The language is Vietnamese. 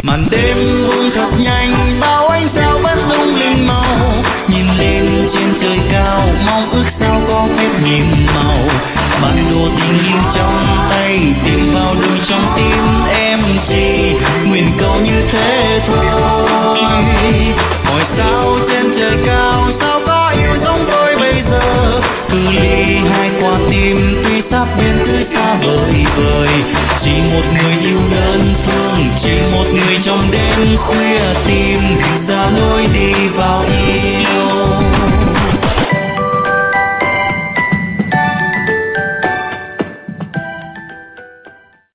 Màn đêm buông thật nhanh, bao ánh sao vẫn lung linh màu. Nhìn lên trên trời cao, mong ước sao có phép nhiệm màu. Bản đồ tình yêu trong tay, tìm vào đường trong tim em gì. Nguyện cầu như thế thôi. Hỏi sao trên trời cao, sao có yêu giống tôi bây giờ. Cứ ly hai quả tim, tuy sắp bên tuy xa vời vời. Chỉ một người yêu đơn phương, chỉ một người trong đêm khuya tìm ra lối đi vào